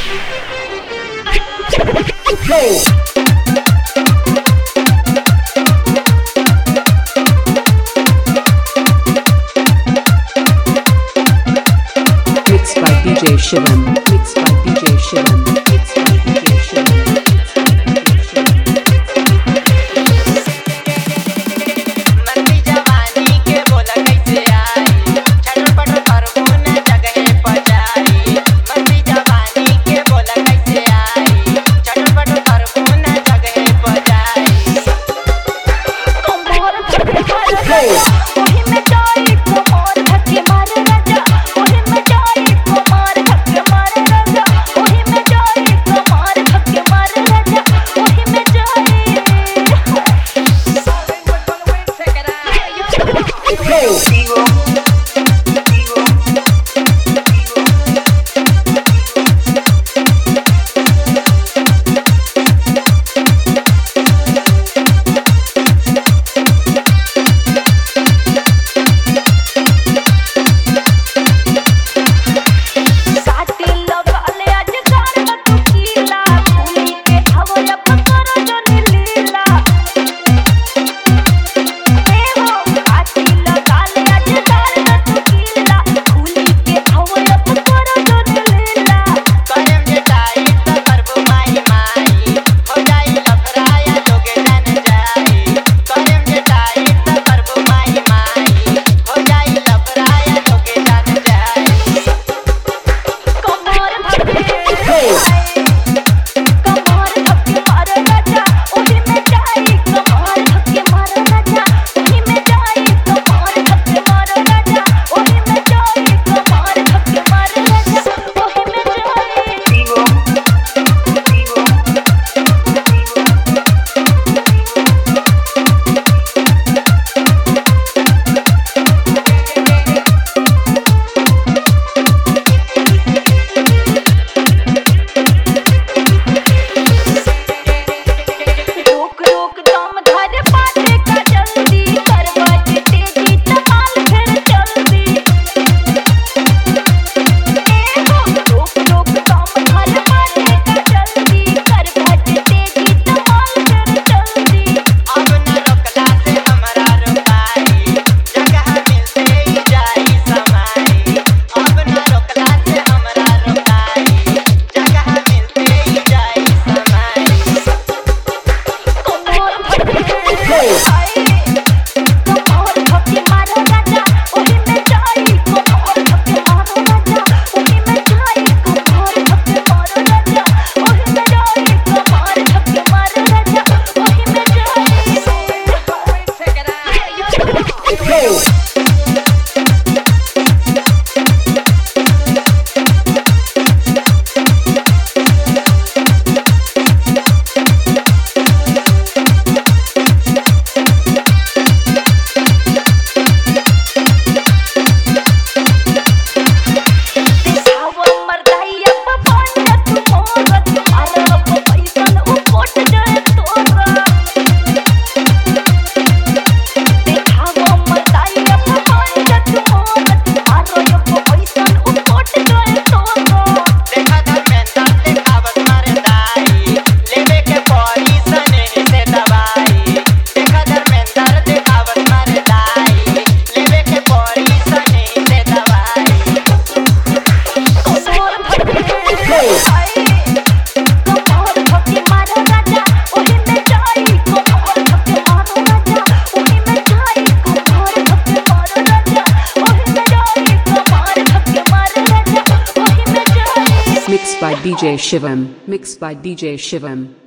Mixed by DJ Shivam. Mixed by DJ Shivam. Mixed by DJ Shivam. मस्ती जवानी के बोला कैसे आई छटल पटल करबो न जगहे पजाई मस्ती जवानी के बोला कैसे आई छटल पटल करबो न जगहे पजाई कमर ओही में डाई कमर धक्के मारे राजा ओही में डाई कमर धक्के मारे राजा ओही में डाई कमर धक्के मारे राजा ओही में साथी लगा ले आज गार में तू कीला भूली के हवया पकड़ जन लीला ए हो साथी लगा ले आज गार में तू कीला भूली के हवया पकड़ जन लीला करम जे टाई त करबो माई माई हो जाई लफराया लोगे जान जाई करम जे टाई त करबो माई माई हो जाई लफराया लोगे जान जाई कमर धक्के मारे राजा ओही में डाई कमर धक्के मारे राजा ओही में डाई कमर धक्के मारे राजा ओही में डाई कमर धक्के मारे राजा ओही में डाई रोक रोक दम धर पाटे का जल्दी करवट तेजी तमाल फिर जल्दी ए हो रोक रोक दम धर पाटे का जल्दी करवट तेजी तमाल फिर जल्दी अब न रोकला से हमरा रुकाई जगह मिलते ही जाई समाई अब न रोकला से हमरा रुकाई जगह मिलते ही जाई समाई कमर धक्के मारे राजा ओही में डाई कमर धक्के मारे राजा ओही में डाई कमर धक्के मारे राजा ओही में डाई कमर धक्के मारे राजा ओही में दिखावा मरदाइया पपंडा तू मोरत अरब पैसन उपोट जाए तोरा दिखावा मरदाइया पपंडा तू मोरत अरब पैसन उपोट जाए तोरा देखा धर्मेंद्र देखावत मारे दाई लेवे के पड़ी सने से दवाई देखा धर्मेंद्र देखावत मारे दाई लेवे के पड़ी सने से दवाई कमर धक्के मारे राजा ओही में डाई कमर धक्के मारे राजा ओही में डाई कमर धक्के मारे राजा ओही में डाई कमर धक्के मारे राजा ओही में डाई Mixed by DJ Shivam. Mixed by DJ Shivam.